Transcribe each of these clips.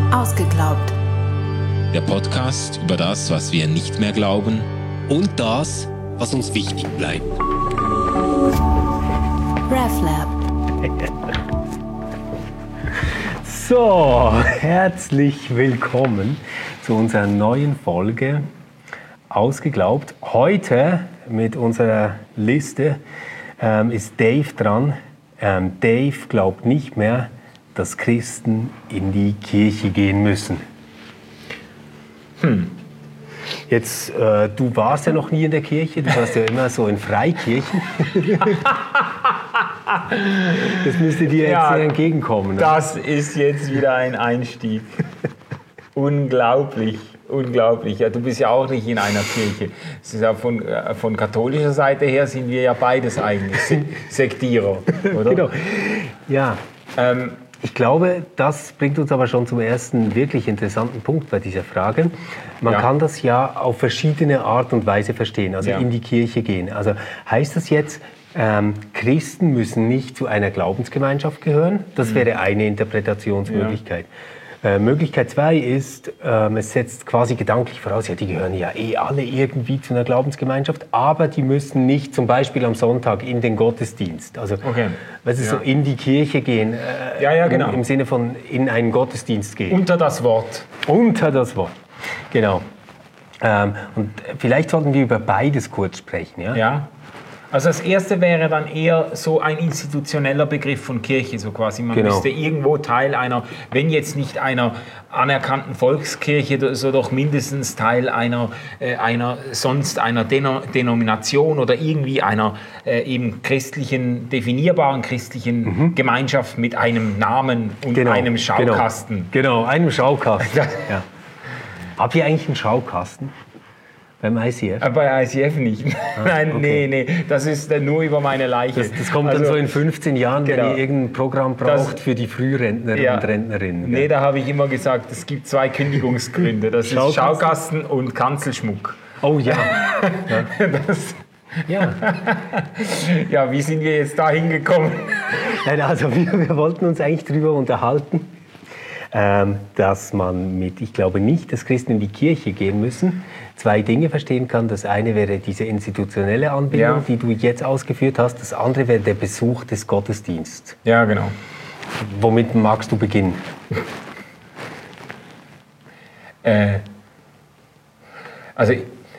Ausgeglaubt. Der Podcast über das, was wir nicht mehr glauben und das, was uns wichtig bleibt. RefLab. So, herzlich willkommen zu unserer neuen Folge Ausgeglaubt. Heute mit unserer Liste ist Dave dran. Dave glaubt nicht mehr, dass Christen in die Kirche gehen müssen. Jetzt, du warst ja noch nie in der Kirche, du warst ja immer so in Freikirchen. Das müsste dir jetzt sehr entgegenkommen. Ne? Das ist jetzt wieder ein Einstieg. Unglaublich, unglaublich. Ja, du bist ja auch nicht in einer Kirche. Es ist ja von katholischer Seite her sind wir ja beides eigentlich Sektierer, oder? Genau. Ja. Ich glaube, das bringt uns aber schon zum ersten wirklich interessanten Punkt bei dieser Frage. Man kann das ja auf verschiedene Art und Weise verstehen, also in die Kirche gehen. Also heißt das jetzt, Christen müssen nicht zu einer Glaubensgemeinschaft gehören? Das wäre eine Interpretationsmöglichkeit. Möglichkeit 2 ist, es setzt quasi gedanklich voraus, ja, die gehören ja alle irgendwie zu einer Glaubensgemeinschaft, aber die müssen nicht zum Beispiel am Sonntag in den Gottesdienst, also so in die Kirche gehen, genau. Im Sinne von in einen Gottesdienst gehen. Unter das Wort. Unter das Wort, genau. Und vielleicht sollten wir über beides kurz sprechen. Ja. Also das erste wäre dann eher so ein institutioneller Begriff von Kirche, so quasi. Man müsste irgendwo Teil einer, wenn jetzt nicht einer anerkannten Volkskirche, so doch mindestens Teil einer Denomination oder irgendwie einer eben christlichen, definierbaren christlichen Gemeinschaft mit einem Namen und einem Schaukasten. Genau, einem Schaukasten. Ja. Habt ihr eigentlich einen Schaukasten? Beim ICF? Bei ICF nicht. Nein, okay. Nee, das ist nur über meine Leiche. Das kommt dann so in 15 Jahren, wenn ihr irgendein Programm braucht für die Frührentner und Rentnerinnen. Nee, da habe ich immer gesagt, es gibt 2 Kündigungsgründe. Das ist Schaukasten und Kanzelschmuck. Oh ja. Ja, wie sind wir jetzt da hingekommen? Nein, also wir wollten uns eigentlich darüber unterhalten, dass man ich glaube nicht, dass Christen in die Kirche gehen müssen, 2 Dinge verstehen kann. Das eine wäre diese institutionelle Anbindung, die du jetzt ausgeführt hast. Das andere wäre der Besuch des Gottesdienstes. Ja, genau. Womit magst du beginnen? Also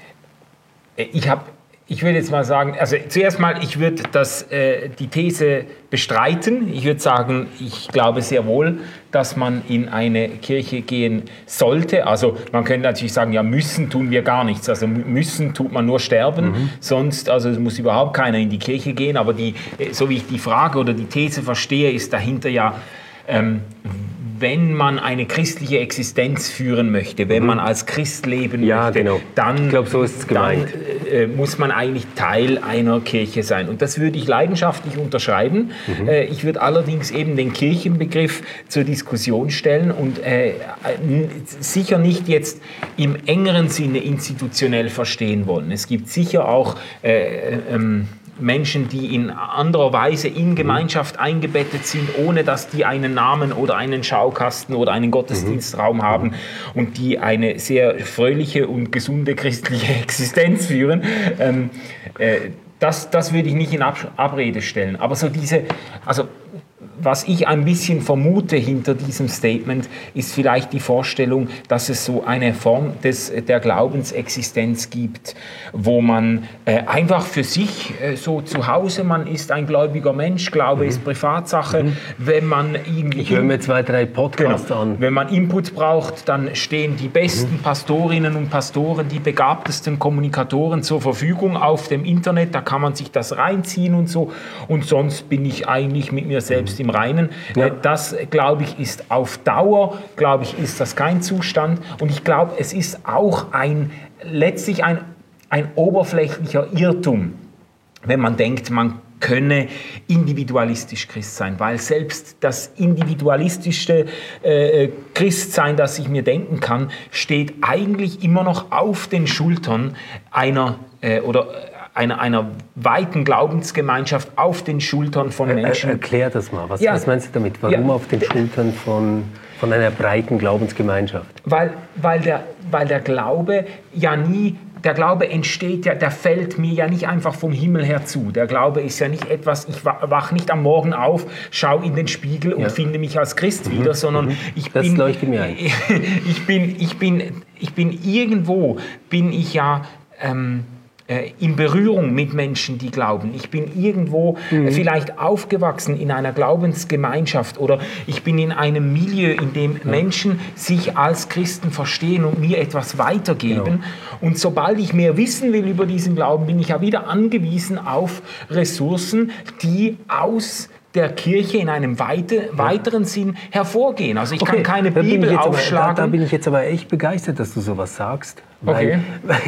ich würde jetzt mal sagen, also zuerst mal, ich würde die These bestreiten. Ich würde sagen, ich glaube sehr wohl, dass man in eine Kirche gehen sollte. Also man könnte natürlich sagen, ja, müssen tun wir gar nichts. Also müssen tut man nur sterben, sonst, also es muss überhaupt keiner in die Kirche gehen. Aber so wie ich die Frage oder die These verstehe, ist dahinter ja, wenn man eine christliche Existenz führen möchte, wenn man als Christ leben möchte, dann, ich glaube, so ist es gemeint. Muss man eigentlich Teil einer Kirche sein. Und das würde ich leidenschaftlich unterschreiben. Ich würde allerdings eben den Kirchenbegriff zur Diskussion stellen und sicher nicht jetzt im engeren Sinne institutionell verstehen wollen. Es gibt sicher auch Menschen, die in anderer Weise in Gemeinschaft eingebettet sind, ohne dass die einen Namen oder einen Schaukasten oder einen Gottesdienstraum haben und die eine sehr fröhliche und gesunde christliche Existenz führen. Das würde ich nicht in Abrede stellen. Aber was ich ein bisschen vermute hinter diesem Statement, ist vielleicht die Vorstellung, dass es so eine Form der Glaubensexistenz gibt, wo man einfach für sich so zu Hause, man ist ein gläubiger Mensch, Glaube ist Privatsache, wenn man irgendwie... Ich höre mir 2, 3 Podcasts an. Wenn man Input braucht, dann stehen die besten Pastorinnen und Pastoren, die begabtesten Kommunikatoren zur Verfügung auf dem Internet, da kann man sich das reinziehen und so, und sonst bin ich eigentlich mit mir selbst im Reinen. Das, glaube ich, ist auf Dauer, ist das kein Zustand. Und ich glaube, es ist auch letztlich ein oberflächlicher Irrtum, wenn man denkt, man könne individualistisch Christ sein, weil selbst das individualistischste Christsein, das ich mir denken kann, steht eigentlich immer noch auf den Schultern einer weiten Glaubensgemeinschaft, auf den Schultern von Menschen. Erklär das mal. Was meinst du damit? Warum auf den Schultern von... Von einer breiten Glaubensgemeinschaft. Weil der Glaube ja nie, der Glaube entsteht ja, der fällt mir ja nicht einfach vom Himmel her zu. Der Glaube ist ja nicht etwas, ich wach nicht am Morgen auf, schaue in den Spiegel und finde mich als Christ wieder, sondern ich bin irgendwo, bin ich ja in Berührung mit Menschen, die glauben. Ich bin irgendwo vielleicht aufgewachsen in einer Glaubensgemeinschaft oder ich bin in einem Milieu, in dem Menschen sich als Christen verstehen und mir etwas weitergeben. Genau. Und sobald ich mehr wissen will über diesen Glauben, bin ich ja wieder angewiesen auf Ressourcen, die aus der Kirche in einem weiteren Sinn hervorgehen. Also ich kann keine Bibel aufschlagen. Da bin ich jetzt aber echt begeistert, dass du sowas sagst. Weil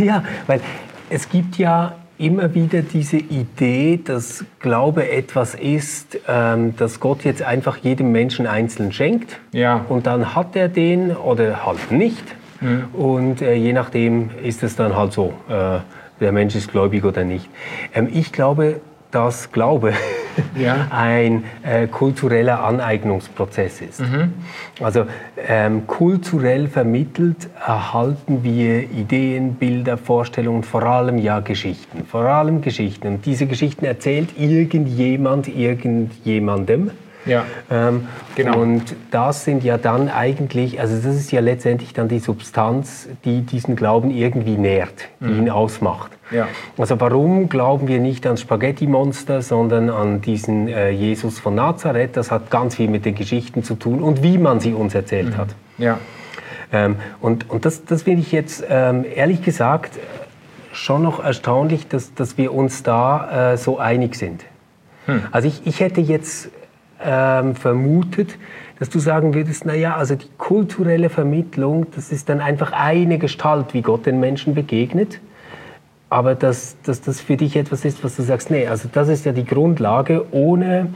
es gibt ja immer wieder diese Idee, dass Glaube etwas ist, dass Gott jetzt einfach jedem Menschen einzeln schenkt. Ja. Und dann hat er den oder halt nicht. Und je nachdem ist es dann halt so, der Mensch ist gläubig oder nicht. Ich glaube, dass Glaube ein kultureller Aneignungsprozess ist. Also kulturell vermittelt erhalten wir Ideen, Bilder, Vorstellungen, vor allem Geschichten. Vor allem Geschichten. Und diese Geschichten erzählt irgendjemand irgendjemandem. Ja, genau. Und das sind ja dann eigentlich, also das ist ja letztendlich dann die Substanz, die diesen Glauben irgendwie nährt, die ihn ausmacht. Ja. Also warum glauben wir nicht ans Spaghetti-Monster, sondern an diesen Jesus von Nazareth? Das hat ganz viel mit den Geschichten zu tun und wie man sie uns erzählt hat. Ja. Und das finde ich jetzt, ehrlich gesagt, schon noch erstaunlich, dass wir uns da so einig sind. Also ich hätte jetzt vermutet, dass du sagen würdest, naja, also die kulturelle Vermittlung, das ist dann einfach eine Gestalt, wie Gott den Menschen begegnet, aber dass das für dich etwas ist, was du sagst, nee, also das ist ja die Grundlage, ohne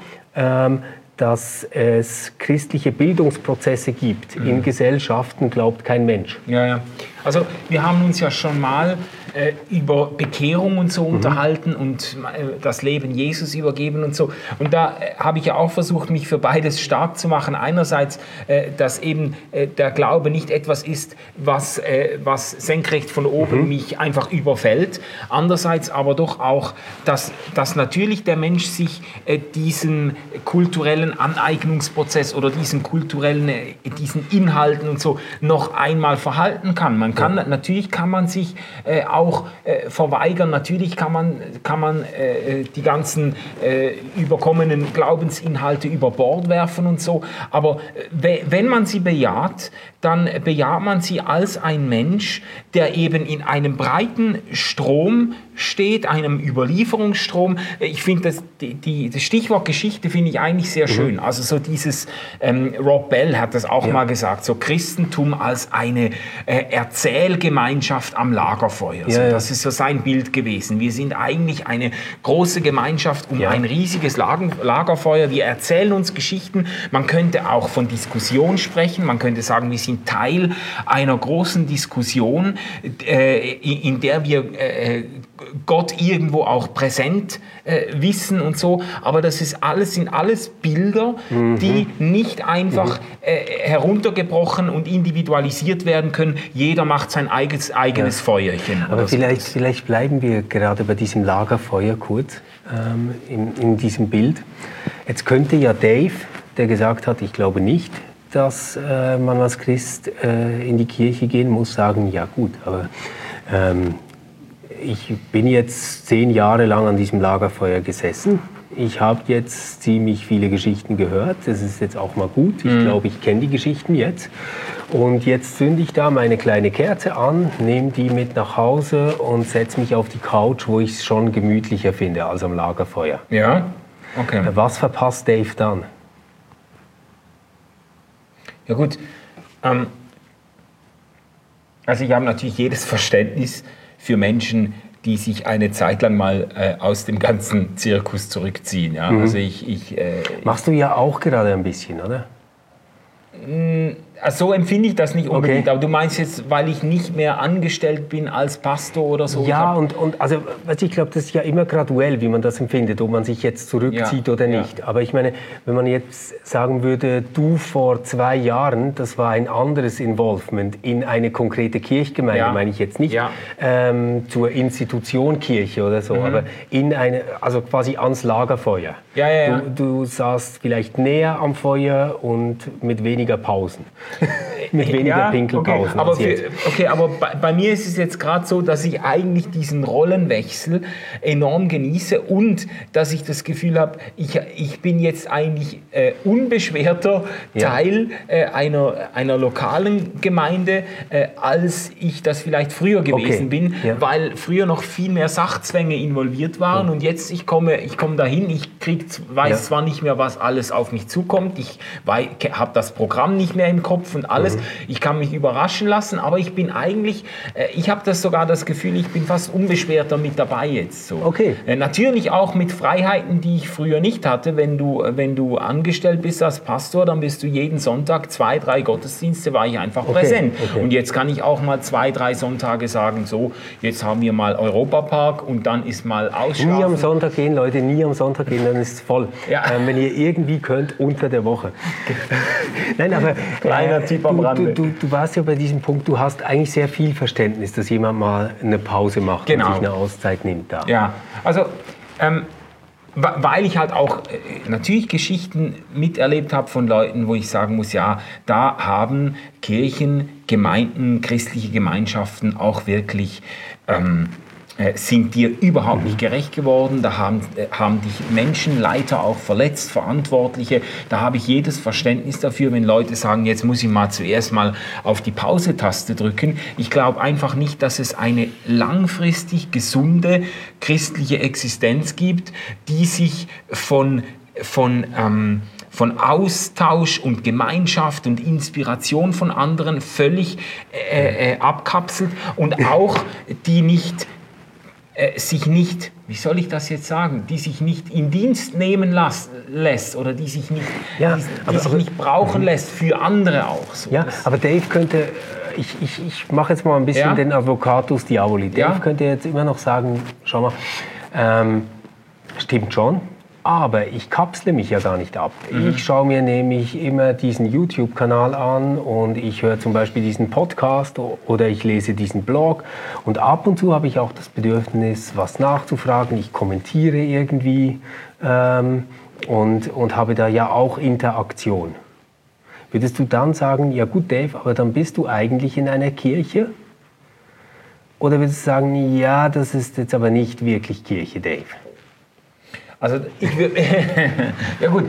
dass es christliche Bildungsprozesse gibt. In Gesellschaften glaubt kein Mensch. Ja. Also wir haben uns ja schon mal über Bekehrung und so unterhalten und das Leben Jesus übergeben und so. Und da habe ich ja auch versucht, mich für beides stark zu machen. Einerseits, dass eben der Glaube nicht etwas ist, was senkrecht von oben mich einfach überfällt. Andererseits aber doch auch, dass natürlich der Mensch sich diesen kulturellen Aneignungsprozess oder diesen Inhalten und so noch einmal verhalten kann. Natürlich kann man sich auch verweigern, natürlich kann man die ganzen überkommenen Glaubensinhalte über Bord werfen und so, aber wenn man sie bejaht, dann bejaht man sie als ein Mensch, der eben in einem breiten Strom steht, einem Überlieferungsstrom. Ich finde, das Stichwort Geschichte finde ich eigentlich sehr schön. Also so dieses, Rob Bell hat das auch mal gesagt, so Christentum als eine Erzählgemeinschaft am Lagerfeuer. So, das ist so sein Bild gewesen. Wir sind eigentlich eine große Gemeinschaft um ein riesiges Lagerfeuer. Wir erzählen uns Geschichten. Man könnte auch von Diskussion sprechen. Man könnte sagen, wir sind Teil einer großen Diskussion, in der wir Gott irgendwo auch präsent wissen und so. Aber das sind alles Bilder, die nicht einfach heruntergebrochen und individualisiert werden können. Jeder macht sein eigenes Feuerchen. Aber vielleicht bleiben wir gerade bei diesem Lagerfeuer kurz in diesem Bild. Jetzt könnte ja Dave, der gesagt hat, ich glaube nicht, dass man als Christ in die Kirche gehen muss, sagen, ja gut, aber ich bin jetzt 10 Jahre lang an diesem Lagerfeuer gesessen. Ich habe jetzt ziemlich viele Geschichten gehört. Das ist jetzt auch mal gut. Ich glaube, ich kenne die Geschichten jetzt. Und jetzt zünde ich da meine kleine Kerze an, nehme die mit nach Hause und setze mich auf die Couch, wo ich es schon gemütlicher finde als am Lagerfeuer. Ja, okay. Was verpasst Dave dann? Ja gut, also ich habe natürlich jedes Verständnis für Menschen, die sich eine Zeit lang mal aus dem ganzen Zirkus zurückziehen. Ja? Also Machst du ja auch gerade ein bisschen, oder? So empfinde ich das nicht unbedingt. Okay. Aber du meinst jetzt, weil ich nicht mehr angestellt bin als Pastor oder so? Ja, und also, ich glaube, das ist ja immer graduell, wie man das empfindet, ob man sich jetzt zurückzieht oder nicht. Ja. Aber ich meine, wenn man jetzt sagen würde, du vor 2 Jahren, das war ein anderes Involvement in eine konkrete Kirchgemeinde, meine ich jetzt nicht zur Institution Kirche oder so, aber in eine, also quasi ans Lagerfeuer. Ja. Du saßt vielleicht näher am Feuer und mit weniger Pausen. Mit weniger Pinkelpausen. Aber bei mir ist es jetzt gerade so, dass ich eigentlich diesen Rollenwechsel enorm genieße und dass ich das Gefühl habe, ich bin jetzt eigentlich unbeschwerter Teil einer lokalen Gemeinde, als ich das vielleicht früher gewesen bin, weil früher noch viel mehr Sachzwänge involviert waren und jetzt ich komme dahin, ich weiß zwar nicht mehr, was alles auf mich zukommt, ich habe das Programm nicht mehr im Kopf und alles. Ich kann mich überraschen lassen, aber ich bin eigentlich, ich habe sogar das Gefühl, ich bin fast unbeschwerter mit dabei jetzt. So. Okay. Natürlich auch mit Freiheiten, die ich früher nicht hatte. Wenn du angestellt bist als Pastor, dann bist du jeden Sonntag 2, 3 Gottesdienste, war ich einfach präsent. Und jetzt kann ich auch mal 2, 3 Sonntage sagen, so, jetzt haben wir mal Europapark und dann ist mal Ausschlafen. Nie am Sonntag gehen, Leute, nie am Sonntag gehen, dann ist es voll. Ja. Wenn ihr irgendwie könnt, unter der Woche. Nein, aber kleiner Tipp am Rande. Du warst ja bei diesem Punkt, du hast eigentlich sehr viel Verständnis, dass jemand mal eine Pause macht und sich eine Auszeit nimmt. Ja, also weil ich halt auch natürlich Geschichten miterlebt habe von Leuten, wo ich sagen muss, ja, da haben Kirchen, Gemeinden, christliche Gemeinschaften auch wirklich sind dir überhaupt nicht gerecht geworden. Da haben dich Menschen, Leiter auch verletzt, Verantwortliche. Da habe ich jedes Verständnis dafür, wenn Leute sagen, jetzt muss ich zuerst mal auf die Pause-Taste drücken. Ich glaube einfach nicht, dass es eine langfristig gesunde christliche Existenz gibt, die sich von Austausch und Gemeinschaft und Inspiration von anderen völlig abkapselt und auch die sich nicht, wie soll ich das jetzt sagen, die sich nicht in Dienst nehmen lässt oder die sich nicht, nicht brauchen lässt für andere auch. So. Ja, aber Dave könnte, ich mache jetzt mal ein bisschen den Advocatus Diaboli. Dave könnte jetzt immer noch sagen, schau mal, stimmt schon, aber ich kapsle mich ja gar nicht ab. Ich schaue mir nämlich immer diesen YouTube-Kanal an und ich höre zum Beispiel diesen Podcast oder ich lese diesen Blog und ab und zu habe ich auch das Bedürfnis, was nachzufragen. Ich kommentiere irgendwie und habe da ja auch Interaktion. Würdest du dann sagen, ja gut Dave, aber dann bist du eigentlich in einer Kirche? Oder würdest du sagen, ja, das ist jetzt aber nicht wirklich Kirche, Dave? Also ich würde, ja gut,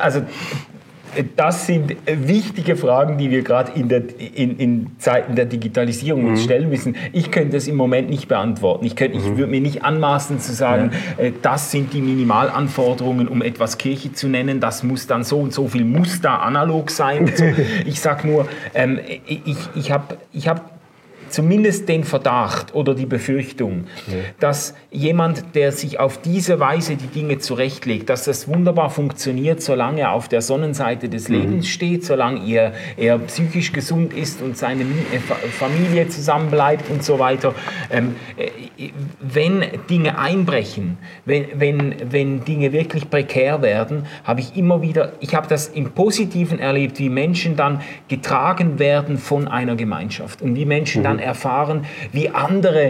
das sind wichtige Fragen, die wir gerade in Zeiten der Digitalisierung uns stellen müssen. Ich könnte es im Moment nicht beantworten. Ich würde mir nicht anmaßen zu sagen, das sind die Minimalanforderungen, um etwas Kirche zu nennen. Das muss dann so und so viel muss da analog sein. Und so. Ich sage nur, ich hab zumindest den Verdacht oder die Befürchtung, dass jemand, der sich auf diese Weise die Dinge zurechtlegt, dass das wunderbar funktioniert, solange er auf der Sonnenseite des Lebens steht, solange er psychisch gesund ist und seine Familie zusammenbleibt und so weiter. Wenn Dinge einbrechen, wenn Dinge wirklich prekär werden, habe ich habe das im Positiven erlebt, wie Menschen dann getragen werden von einer Gemeinschaft und wie Menschen dann erfahren, wie andere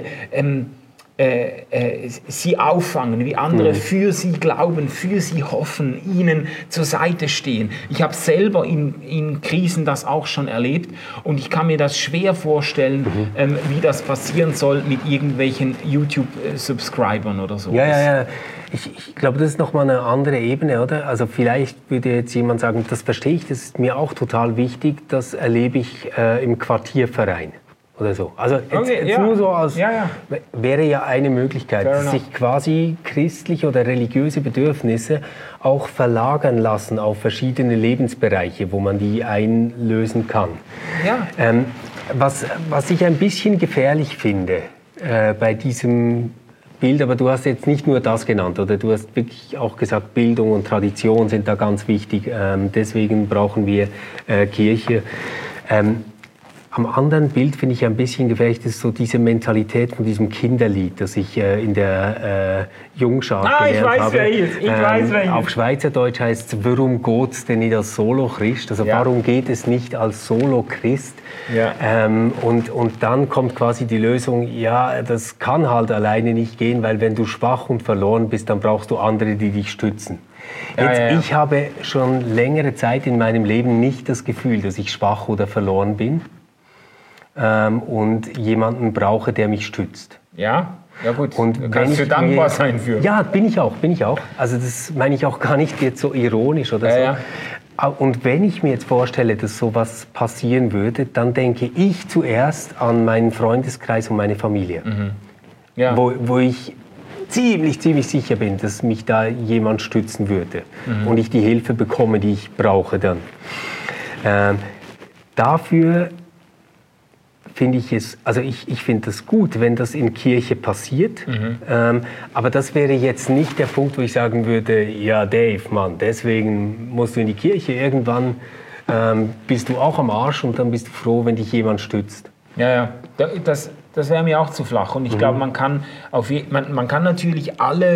sie auffangen, wie andere für sie glauben, für sie hoffen, ihnen zur Seite stehen. Ich habe selber in Krisen das auch schon erlebt und ich kann mir das schwer vorstellen, wie das passieren soll mit irgendwelchen YouTube-Subscribern oder so. Ja. Ich glaube, das ist nochmal eine andere Ebene, oder? Also vielleicht würde jetzt jemand sagen, das verstehe ich, das ist mir auch total wichtig, das erlebe ich im Quartierverein. Oder so. Also jetzt nur so als wäre ja eine Möglichkeit, dass sich quasi christliche oder religiöse Bedürfnisse auch verlagern lassen auf verschiedene Lebensbereiche, wo man die einlösen kann. Ja. Was ich ein bisschen gefährlich finde bei diesem Bild, aber du hast jetzt nicht nur das genannt, oder? Du hast wirklich auch gesagt, Bildung und Tradition sind da ganz wichtig. Deswegen brauchen wir Kirche. Am anderen Bild finde ich ein bisschen gefährlich, ist so diese Mentalität von diesem Kinderlied, das ich in der Jungschar gelernt habe. Ich weiß welches. Auf Schweizerdeutsch heißt es, «Warum geht's denn nicht als Solo-Christ?» Also warum geht es nicht als Solo-Christ? Ja. Und dann kommt quasi die Lösung, ja, das kann halt alleine nicht gehen, weil wenn du schwach und verloren bist, dann brauchst du andere, die dich stützen. Ich habe schon längere Zeit in meinem Leben nicht das Gefühl, dass ich schwach oder verloren bin. Und jemanden brauche, der mich stützt. Ja gut. Und kannst du dankbar sein für? Ja, bin ich auch. Also das meine ich auch gar nicht jetzt so ironisch oder so. Ja. Und wenn ich mir jetzt vorstelle, dass sowas passieren würde, dann denke ich zuerst an meinen Freundeskreis und meine Familie. Mhm. Ja. Wo ich ziemlich sicher bin, dass mich da jemand stützen würde. Mhm. Und ich die Hilfe bekomme, die ich brauche dann. Dafür finde ich es, also ich finde das gut, wenn das in Kirche passiert, aber das wäre jetzt nicht der Punkt, wo ich sagen würde, ja Dave, Mann, deswegen musst du in die Kirche, irgendwann bist du auch am Arsch und dann bist du froh, wenn dich jemand stützt. Ja, das wäre mir auch zu flach. Und ich glaube, man kann natürlich alle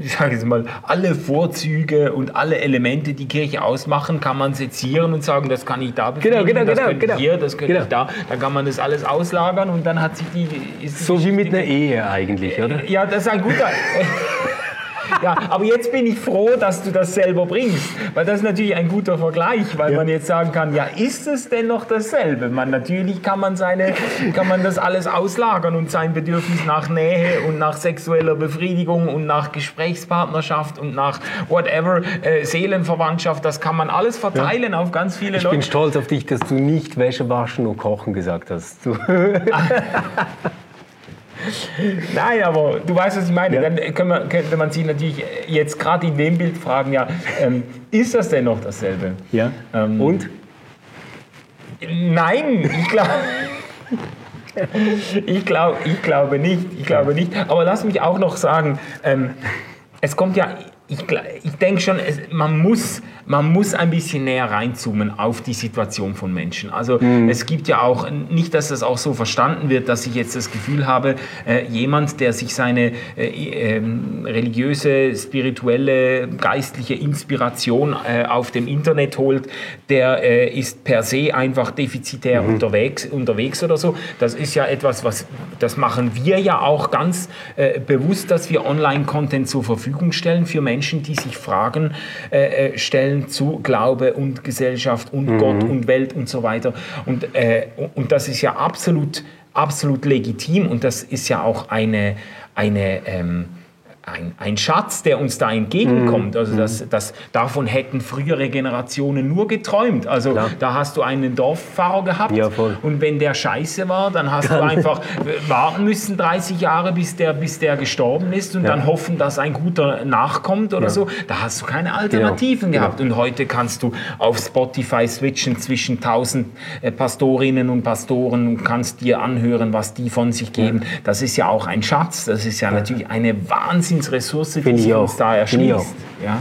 Vorzüge und alle Elemente, die Kirche ausmachen, kann man sezieren und sagen, das kann ich da befriedigen, das könnte ich hier, das könnte ich da. Dann kann man das alles auslagern und dann hat sich so wie mit einer Ehe eigentlich, oder? Ja, das ist ein guter... Ja, aber jetzt bin ich froh, dass du das selber bringst, weil das ist natürlich ein guter Vergleich, weil man jetzt sagen kann, ja, ist es denn noch dasselbe? Natürlich kann man das alles auslagern und sein Bedürfnis nach Nähe und nach sexueller Befriedigung und nach Gesprächspartnerschaft und nach whatever, Seelenverwandtschaft, das kann man alles verteilen auf ganz viele Leute. Ich bin stolz auf dich, dass du nicht Wäsche waschen und kochen gesagt hast. Nein, aber du weißt, was ich meine. Ja. Dann könnte man sich natürlich jetzt gerade in dem Bild fragen, ja, ist das denn noch dasselbe? Ja. Und? Nein, ich glaube nicht. Aber lass mich auch noch sagen, es kommt ja... Ich denke schon, man muss ein bisschen näher reinzoomen auf die Situation von Menschen. Also es gibt ja auch, nicht, dass das auch so verstanden wird, dass ich jetzt das Gefühl habe, jemand, der sich seine religiöse, spirituelle, geistliche Inspiration auf dem Internet holt, der ist per se einfach defizitär unterwegs oder so. Das ist ja etwas, das machen wir ja auch ganz bewusst, dass wir Online-Content zur Verfügung stellen für Menschen, die sich Fragen stellen zu Glaube und Gesellschaft und Gott und Welt und so weiter. Und das ist ja absolut legitim und das ist ja auch ein Schatz, der uns da entgegenkommt. Also davon hätten frühere Generationen nur geträumt. Also da hast du einen Dorfpfarrer gehabt und wenn der scheiße war, dann hast du einfach warten müssen 30 Jahre, bis der gestorben ist und dann hoffen, dass ein guter nachkommt oder so. Da hast du keine Alternativen gehabt. Und heute kannst du auf Spotify switchen zwischen 1000 Pastorinnen und Pastoren und kannst dir anhören, was die von sich geben. Das ist ja auch ein Schatz. Das ist ja natürlich eine Ressource, die sich uns da erschließt.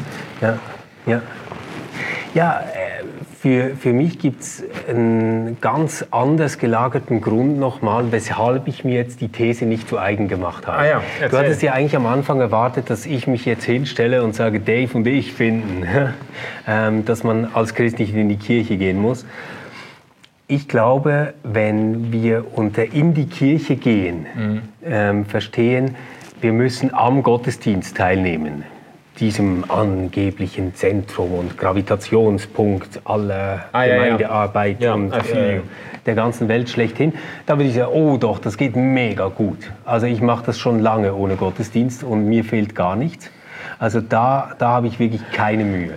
Ja, für mich gibt es einen ganz anders gelagerten Grund nochmal, weshalb ich mir jetzt die These nicht zu eigen gemacht habe. Du hattest ja eigentlich am Anfang erwartet, dass ich mich jetzt hinstelle und sage, Dave und ich finden, dass man als Christ nicht in die Kirche gehen muss. Ich glaube, wenn wir unter in die Kirche gehen, verstehen, wir müssen am Gottesdienst teilnehmen, diesem angeblichen Zentrum und Gravitationspunkt aller Gemeindearbeit und der ganzen Welt schlechthin. Da würde ich sagen, oh doch, das geht mega gut. Also ich mache das schon lange ohne Gottesdienst und mir fehlt gar nichts. Also da habe ich wirklich keine Mühe.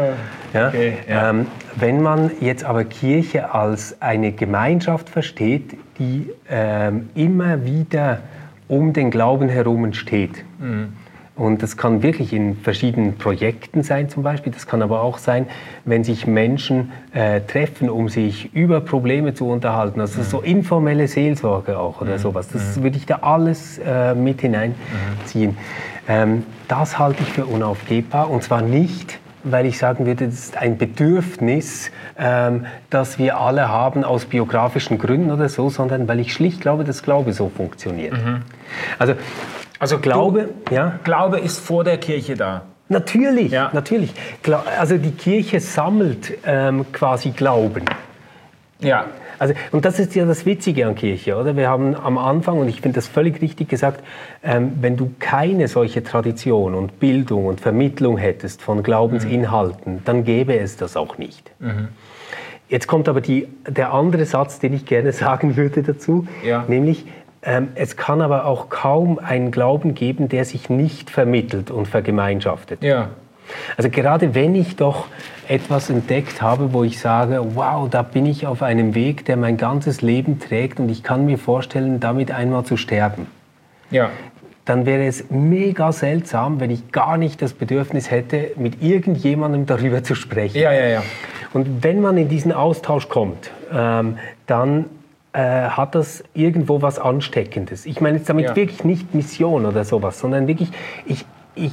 Wenn man jetzt aber Kirche als eine Gemeinschaft versteht, die immer wieder um den Glauben herum steht, Und das kann wirklich in verschiedenen Projekten sein zum Beispiel. Das kann aber auch sein, wenn sich Menschen treffen, um sich über Probleme zu unterhalten. Also so informelle Seelsorge auch oder sowas. Das würde ich da alles mit hineinziehen. Das halte ich für unaufgebbar. Und zwar nicht, weil ich sagen würde, das ist ein Bedürfnis, das wir alle haben aus biografischen Gründen oder so, sondern weil ich schlicht glaube, dass Glaube so funktioniert. Also Glaube, Glaube ist vor der Kirche da. Natürlich, natürlich. Also die Kirche sammelt quasi Glauben. Ja. Also, und das ist ja das Witzige an Kirche, oder? Wir haben am Anfang, und ich finde das völlig richtig gesagt, wenn du keine solche Tradition und Bildung und Vermittlung hättest von Glaubensinhalten, dann gäbe es das auch nicht. Jetzt kommt aber der andere Satz, den ich gerne sagen würde dazu, nämlich, es kann aber auch kaum einen Glauben geben, der sich nicht vermittelt und vergemeinschaftet. Ja. Also gerade wenn ich doch etwas entdeckt habe, wo ich sage, wow, da bin ich auf einem Weg, der mein ganzes Leben trägt und ich kann mir vorstellen, damit einmal zu sterben. Ja. Dann wäre es mega seltsam, wenn ich gar nicht das Bedürfnis hätte, mit irgendjemandem darüber zu sprechen. Ja. Und wenn man in diesen Austausch kommt, dann hat das irgendwo was Ansteckendes. Ich meine jetzt damit wirklich nicht Mission oder sowas, sondern wirklich, ich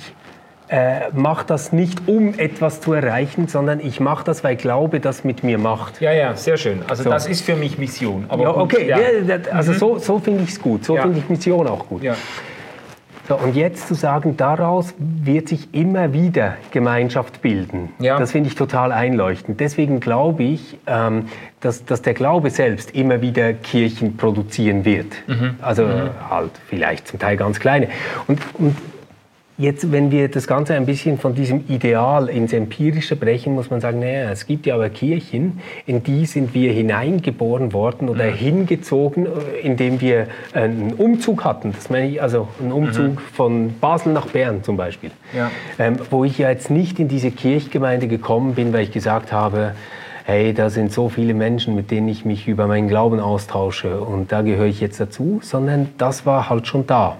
mache das nicht, um etwas zu erreichen, sondern ich mache das, weil Glaube das mit mir macht. Ja, sehr schön. Also das ist für mich Mission. Aber ja, okay, also so finde ich es gut. So finde ich Mission auch gut. Ja. So, und jetzt zu sagen, daraus wird sich immer wieder Gemeinschaft bilden, das finde ich total einleuchtend. Deswegen glaube ich, dass der Glaube selbst immer wieder Kirchen produzieren wird. Also halt vielleicht zum Teil ganz kleine. Und jetzt, wenn wir das Ganze ein bisschen von diesem Ideal ins Empirische brechen, muss man sagen, naja, es gibt ja aber Kirchen, in die sind wir hineingeboren worden oder hingezogen, indem wir einen Umzug hatten. Das meine ich, also einen Umzug von Basel nach Bern zum Beispiel. Ja. Wo ich ja jetzt nicht in diese Kirchgemeinde gekommen bin, weil ich gesagt habe, hey, da sind so viele Menschen, mit denen ich mich über meinen Glauben austausche und da gehöre ich jetzt dazu, sondern das war halt schon da.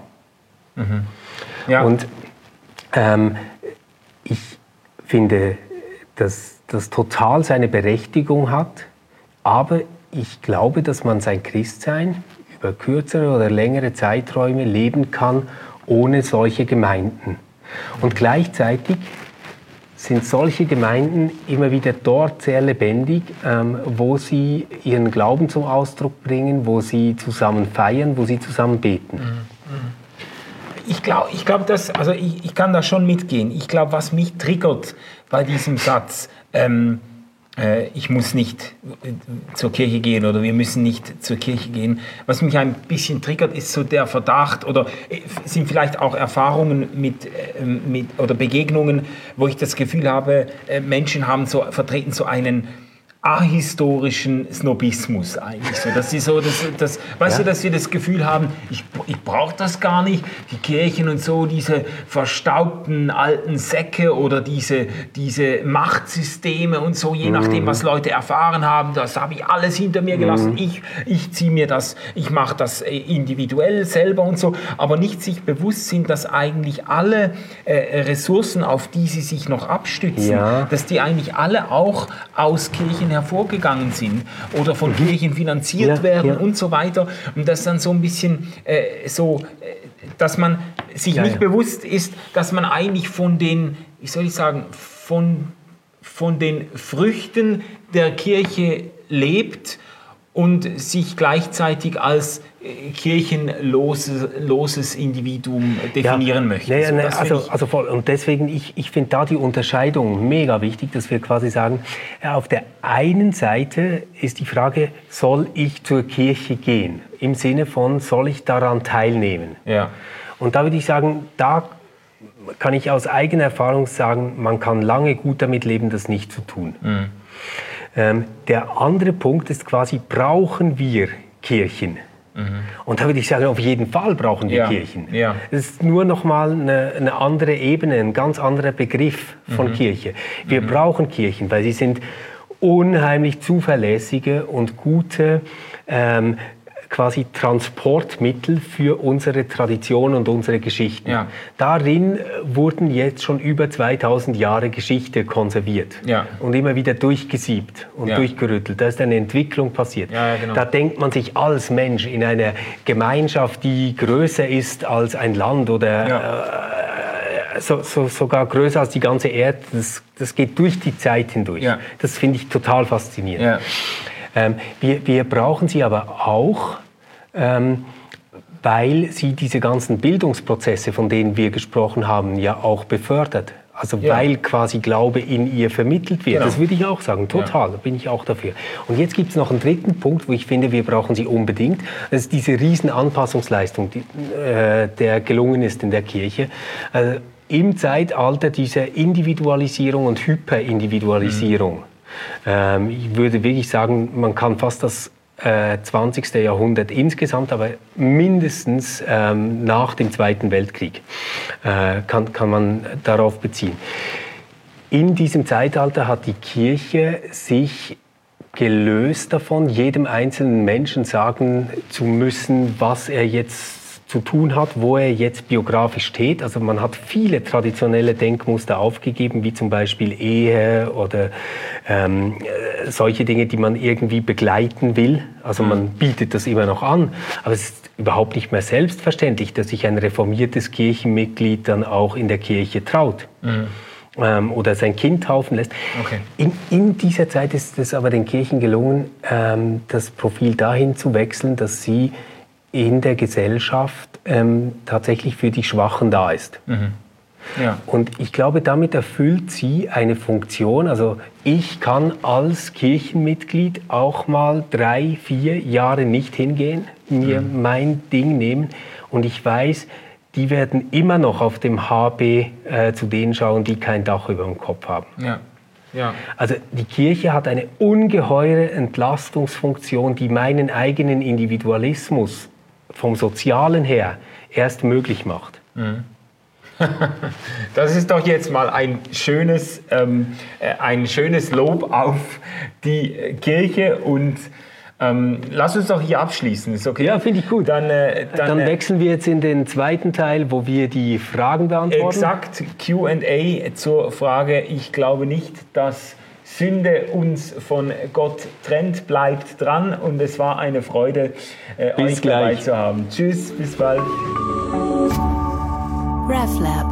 Ja. Und ich finde, dass das total seine Berechtigung hat, aber ich glaube, dass man sein Christsein über kürzere oder längere Zeiträume leben kann, ohne solche Gemeinden. Und gleichzeitig sind solche Gemeinden immer wieder dort sehr lebendig, wo sie ihren Glauben zum Ausdruck bringen, wo sie zusammen feiern, wo sie zusammen beten. Ich glaube, also ich kann da schon mitgehen. Ich glaube, was mich triggert bei diesem Satz, ich muss nicht zur Kirche gehen oder wir müssen nicht zur Kirche gehen. Was mich ein bisschen triggert, ist so der Verdacht oder sind vielleicht auch Erfahrungen mit oder Begegnungen, wo ich das Gefühl habe, Menschen vertreten so einen ahistorischen Snobismus eigentlich so. Dass sie so, weißt du, dass wir das Gefühl haben, ich brauche das gar nicht, die Kirchen und so, diese verstaubten alten Säcke oder diese Machtsysteme und so, je nachdem, was Leute erfahren haben, das habe ich alles hinter mir gelassen. Ich ziehe mir das, ich mache das individuell selber und so, aber nicht sich bewusst sind, dass eigentlich alle Ressourcen, auf die sie sich noch abstützen, dass die eigentlich alle auch aus Kirchen hervorgegangen sind oder von Kirchen finanziert werden und so weiter. Und das dann so ein bisschen dass man sich nicht bewusst ist, dass man eigentlich von den, wie soll ich sagen, von den Früchten der Kirche lebt und sich gleichzeitig als kirchenloses Individuum definieren möchte. Also voll. Und deswegen, ich finde da die Unterscheidung mega wichtig, dass wir quasi sagen, auf der einen Seite ist die Frage, soll ich zur Kirche gehen? Im Sinne von, soll ich daran teilnehmen? Ja. Und da würde ich sagen, da kann ich aus eigener Erfahrung sagen, man kann lange gut damit leben, das nicht zu tun. Der andere Punkt ist quasi, brauchen wir Kirchen? Und da würde ich sagen, auf jeden Fall brauchen wir Kirchen. Ja. Es ist nur noch mal eine andere Ebene, ein ganz anderer Begriff von Kirche. Wir brauchen Kirchen, weil sie sind unheimlich zuverlässige und gute quasi Transportmittel für unsere Tradition und unsere Geschichten. Ja. Darin wurden jetzt schon über 2000 Jahre Geschichte konserviert und immer wieder durchgesiebt und durchgerüttelt. Da ist eine Entwicklung passiert. Genau. Da denkt man sich als Mensch in einer Gemeinschaft, die größer ist als ein Land oder sogar größer als die ganze Erde. Das geht durch die Zeit hindurch. Ja. Das finde ich total faszinierend. Ja. Wir brauchen sie aber auch, weil sie diese ganzen Bildungsprozesse, von denen wir gesprochen haben, ja auch befördert. Also weil quasi Glaube in ihr vermittelt wird. Genau. Das würde ich auch sagen, total, da bin ich auch dafür. Und jetzt gibt es noch einen dritten Punkt, wo ich finde, wir brauchen sie unbedingt. Das ist diese riesen Anpassungsleistung, der gelungen ist in der Kirche. Im Zeitalter dieser Individualisierung und Hyperindividualisierung. Ich würde wirklich sagen, man kann fast das 20. Jahrhundert insgesamt, aber mindestens nach dem Zweiten Weltkrieg kann man darauf beziehen. In diesem Zeitalter hat die Kirche sich gelöst davon, jedem einzelnen Menschen sagen zu müssen, was er jetzt zu tun hat, wo er jetzt biografisch steht. Also man hat viele traditionelle Denkmuster aufgegeben, wie zum Beispiel Ehe oder solche Dinge, die man irgendwie begleiten will. Also man bietet das immer noch an, aber es ist überhaupt nicht mehr selbstverständlich, dass sich ein reformiertes Kirchenmitglied dann auch in der Kirche traut. Oder sein Kind taufen lässt. Okay. In dieser Zeit ist es aber den Kirchen gelungen, das Profil dahin zu wechseln, dass sie in der Gesellschaft tatsächlich für die Schwachen da ist. Ja. Und ich glaube, damit erfüllt sie eine Funktion. Also ich kann als Kirchenmitglied auch mal 3-4 Jahre nicht hingehen, mir mein Ding nehmen und ich weiß, die werden immer noch auf dem HB zu denen schauen, die kein Dach über dem Kopf haben. Ja. Ja. Also die Kirche hat eine ungeheure Entlastungsfunktion, die meinen eigenen Individualismus vom Sozialen her erst möglich macht. Das ist doch jetzt mal ein schönes Lob auf die Kirche und lass uns doch hier abschließen. Ist okay? Ja, finde ich gut. Dann wechseln wir jetzt in den zweiten Teil, wo wir die Fragen beantworten. Exakt, Q&A zur Frage, ich glaube nicht, dass Sünde uns von Gott trennt, bleibt dran und es war eine Freude, euch dabei zu haben. Tschüss, bis bald. RefLab.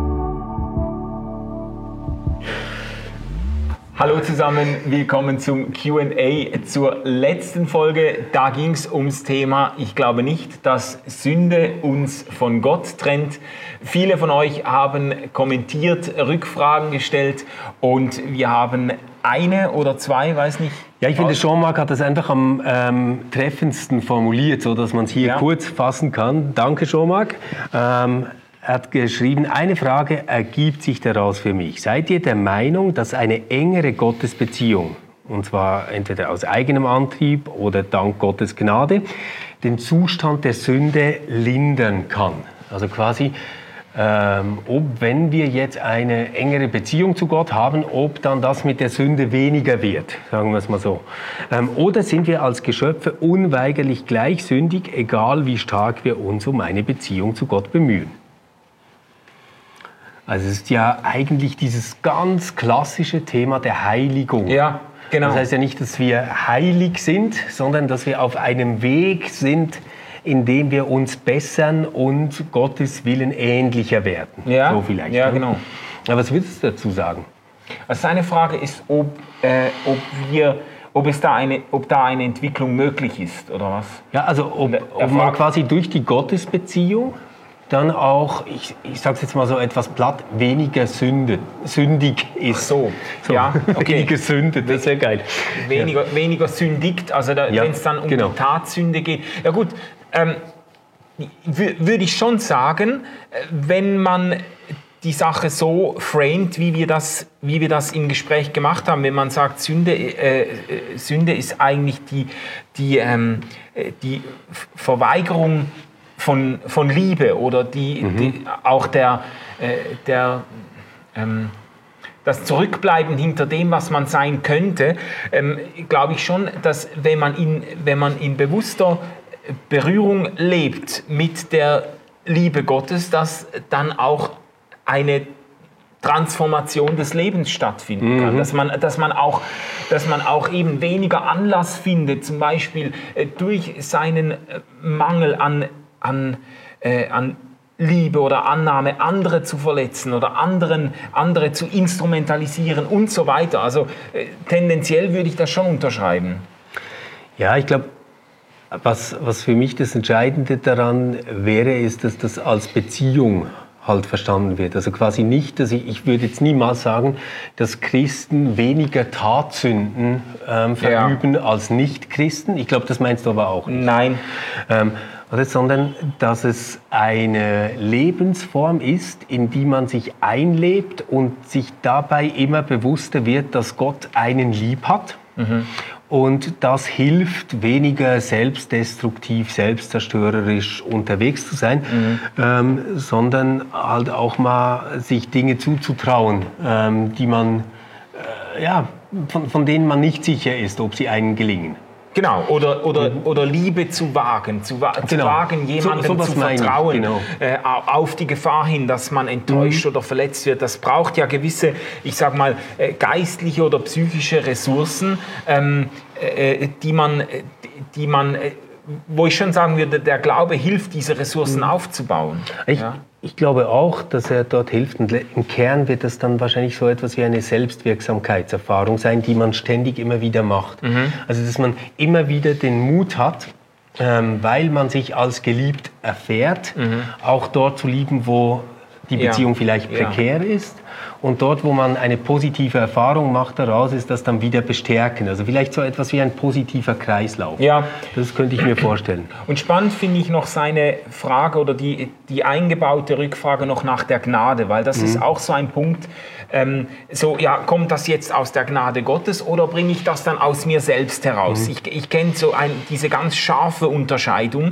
Hallo zusammen, willkommen zum Q&A zur letzten Folge. Da ging es ums Thema, ich glaube nicht, dass Sünde uns von Gott trennt. Viele von euch haben kommentiert, Rückfragen gestellt und wir haben eine oder zwei, weiß nicht. Ja, ich finde, Jean-Marc hat das einfach am treffendsten formuliert, so dass man es hier kurz fassen kann. Danke, Jean-Marc. Er hat geschrieben, eine Frage ergibt sich daraus für mich. Seid ihr der Meinung, dass eine engere Gottesbeziehung, und zwar entweder aus eigenem Antrieb oder dank Gottes Gnade, den Zustand der Sünde lindern kann? Also quasi, wenn wir jetzt eine engere Beziehung zu Gott haben, ob dann das mit der Sünde weniger wird, sagen wir es mal so. Oder sind wir als Geschöpfe unweigerlich gleich sündig, egal wie stark wir uns um eine Beziehung zu Gott bemühen? Also es ist ja eigentlich dieses ganz klassische Thema der Heiligung. Ja, genau. Das heißt ja nicht, dass wir heilig sind, sondern dass wir auf einem Weg sind, in dem wir uns bessern und Gottes Willen ähnlicher werden. Ja, so vielleicht. Ja, genau. Aber was würdest du dazu sagen? Also seine Frage ist, ob da eine Entwicklung möglich ist, oder was? Ja, also ob man quasi durch die Gottesbeziehung dann auch, ich sage es jetzt mal so etwas platt, weniger sündig ist. So, ja, okay. Weniger sündet, das ist ja geil. Weniger sündigt, also wenn es dann um die Tatsünde geht. Ja gut, würde ich schon sagen, wenn man die Sache so framet, wie wir das im Gespräch gemacht haben, wenn man sagt, Sünde ist eigentlich die Verweigerung von Liebe oder auch das Zurückbleiben hinter dem, was man sein könnte, glaube ich schon, dass wenn man in bewusster Berührung lebt mit der Liebe Gottes, dass dann auch eine Transformation des Lebens stattfinden kann. Dass man auch eben weniger Anlass findet, zum Beispiel durch seinen Mangel an Liebe oder Annahme, andere zu verletzen oder andere zu instrumentalisieren und so weiter. Also tendenziell würde ich das schon unterschreiben. Ja, ich glaube, was für mich das Entscheidende daran wäre, ist, dass das als Beziehung halt verstanden wird. Also quasi nicht, dass ich würde jetzt niemals sagen, dass Christen weniger Tatsünden verüben als Nicht-Christen. Ich glaube, das meinst du aber auch nicht. Nein. Sondern dass es eine Lebensform ist, in die man sich einlebt und sich dabei immer bewusster wird, dass Gott einen lieb hat. Und das hilft, weniger selbstdestruktiv, selbstzerstörerisch unterwegs zu sein, sondern halt auch mal sich Dinge zuzutrauen, die man, von denen man nicht sicher ist, ob sie einem gelingen. Genau, oder Liebe zu wagen, zu wagen, jemandem zu vertrauen, auf die Gefahr hin, dass man enttäuscht oder verletzt wird. Das braucht ja gewisse, ich sag mal, geistliche oder psychische Ressourcen, die man, wo ich schon sagen würde, der Glaube hilft, diese Ressourcen aufzubauen. Ich glaube auch, dass er dort hilft. Und im Kern wird das dann wahrscheinlich so etwas wie eine Selbstwirksamkeitserfahrung sein, die man ständig immer wieder macht. Also dass man immer wieder den Mut hat, weil man sich als geliebt erfährt, auch dort zu lieben, wo die Beziehung vielleicht prekär ist. Und dort, wo man eine positive Erfahrung macht daraus, ist das dann wieder bestärken. Also vielleicht so etwas wie ein positiver Kreislauf. Ja. Das könnte ich mir vorstellen. Und spannend finde ich noch seine Frage oder die eingebaute Rückfrage noch nach der Gnade, weil das ist auch so ein Punkt, kommt das jetzt aus der Gnade Gottes oder bringe ich das dann aus mir selbst heraus? Ich kenne diese ganz scharfe Unterscheidung,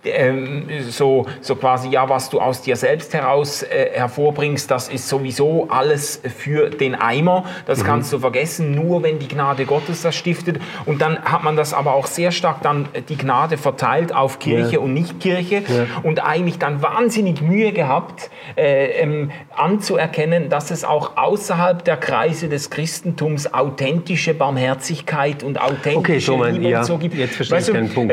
so quasi, was du aus dir selbst heraus hervorbringst, das ist sowieso alles für den Eimer, das kannst du vergessen, nur wenn die Gnade Gottes das stiftet. Und dann hat man das aber auch sehr stark dann die Gnade verteilt auf Kirche und Nicht-Kirche und eigentlich dann wahnsinnig Mühe gehabt, anzuerkennen, dass es auch außerhalb der Kreise des Christentums authentische Barmherzigkeit und authentische Liebe und so gibt. Jetzt verstehe ich den Punkt.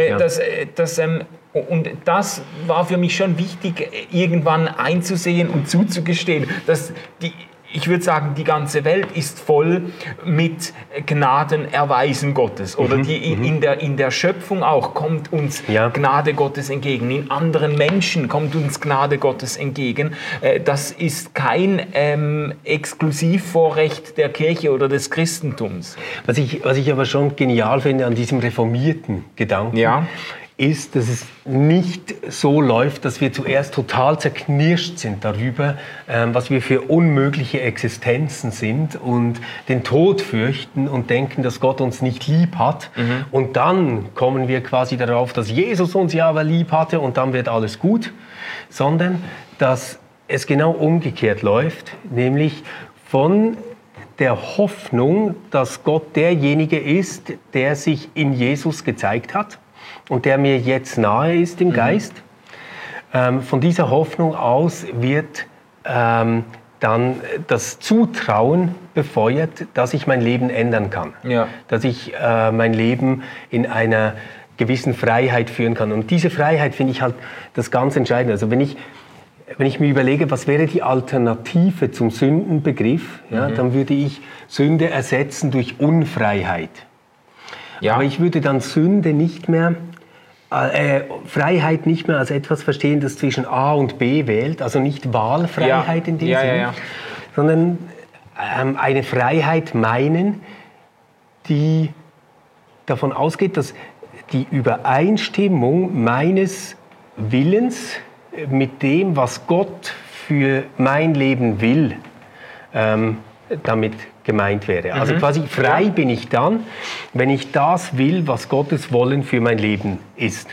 Und das war für mich schon wichtig, irgendwann einzusehen und zuzugestehen, dass ich würde sagen, die ganze Welt ist voll mit Gnadenerweisen Gottes. Oder in der Schöpfung auch kommt uns Gnade Gottes entgegen. In anderen Menschen kommt uns Gnade Gottes entgegen. Das ist kein Exklusivvorrecht der Kirche oder des Christentums. Was ich aber schon genial finde an diesem reformierten Gedanken, ist, dass es nicht so läuft, dass wir zuerst total zerknirscht sind darüber, was wir für unmögliche Existenzen sind und den Tod fürchten und denken, dass Gott uns nicht lieb hat. Und dann kommen wir quasi darauf, dass Jesus uns ja aber lieb hatte und dann wird alles gut. Sondern, dass es genau umgekehrt läuft, nämlich von der Hoffnung, dass Gott derjenige ist, der sich in Jesus gezeigt hat und der mir jetzt nahe ist im Geist. Von dieser Hoffnung aus wird dann das Zutrauen befeuert, dass ich mein Leben ändern kann. Dass ich mein Leben in einer gewissen Freiheit führen kann. Und diese Freiheit finde ich halt das ganz Entscheidende. Also wenn ich mir überlege, was wäre die Alternative zum Sündenbegriff, dann würde ich Sünde ersetzen durch Unfreiheit. Aber ich würde dann Sünde nicht mehr, Freiheit nicht mehr als etwas verstehen, das zwischen A und B wählt, also nicht Wahlfreiheit in dem Sinne, sondern eine Freiheit meinen, die davon ausgeht, dass die Übereinstimmung meines Willens mit dem, was Gott für mein Leben will, damit gemeint wäre. Also quasi frei bin ich dann, wenn ich das will, was Gottes Wollen für mein Leben ist.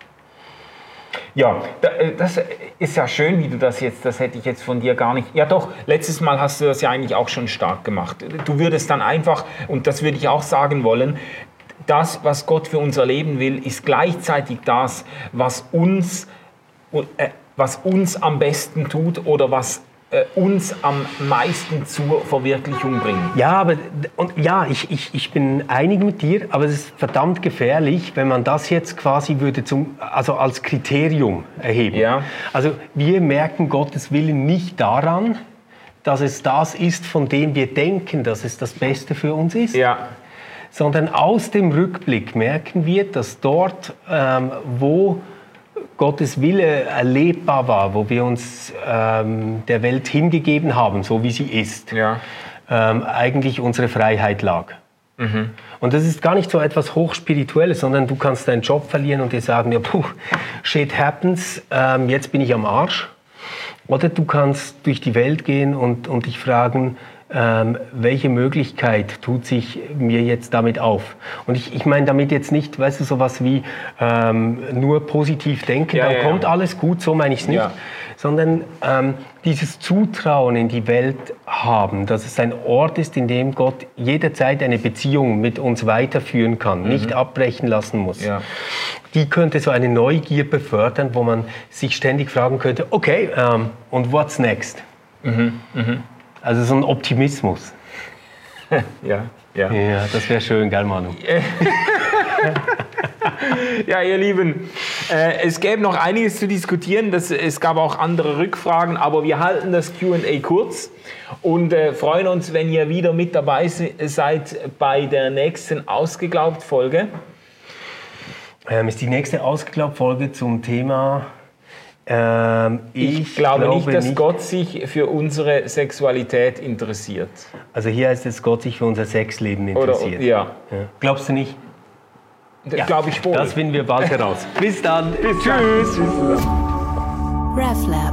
Ja, das ist ja schön, wie du das hätte ich jetzt von dir gar nicht. Ja doch, letztes Mal hast du das ja eigentlich auch schon stark gemacht. Du würdest dann einfach, und das würde ich auch sagen wollen, das, was Gott für unser Leben will, ist gleichzeitig das, was uns am besten tut oder was uns am meisten zur Verwirklichung bringt. Ja, ich bin einig mit dir, aber es ist verdammt gefährlich, wenn man das jetzt quasi würde als Kriterium erheben. Ja. Also wir merken Gottes Willen nicht daran, dass es das ist, von dem wir denken, dass es das Beste für uns ist. Ja. Sondern aus dem Rückblick merken wir, dass dort, wo Gottes Wille erlebbar war, wo wir uns der Welt hingegeben haben, so wie sie ist, Ja. Eigentlich unsere Freiheit lag. Mhm. Und das ist gar nicht so etwas Hochspirituelles, sondern du kannst deinen Job verlieren und dir sagen, ja, puh, shit happens, jetzt bin ich am Arsch. Oder du kannst durch die Welt gehen und dich fragen, welche Möglichkeit tut sich mir jetzt damit auf? Und ich meine damit jetzt nicht, weißt du, sowas wie nur positiv denken, dann kommt alles gut, so meine ich es nicht. Ja. Sondern dieses Zutrauen in die Welt haben, dass es ein Ort ist, in dem Gott jederzeit eine Beziehung mit uns weiterführen kann, nicht abbrechen lassen muss. Ja. Die könnte so eine Neugier befördern, wo man sich ständig fragen könnte, okay, und what's next? Also so ein Optimismus. Ja. Ja, das wäre schön, gell, Manu? Ja, ihr Lieben, es gäbe noch einiges zu diskutieren. Es gab auch andere Rückfragen, aber wir halten das Q&A kurz und freuen uns, wenn ihr wieder mit dabei seid bei der nächsten Ausgeglaubt-Folge. Ist die nächste Ausgeglaubt-Folge zum Thema... Ich glaube nicht, dass Gott sich für unsere Sexualität interessiert. Also hier heißt es, Gott sich für unser Sexleben interessiert. Ja. Glaubst du nicht? Ja, glaube ich wohl. Das finden wir bald heraus. Bis dann. Tschüss. RefLab.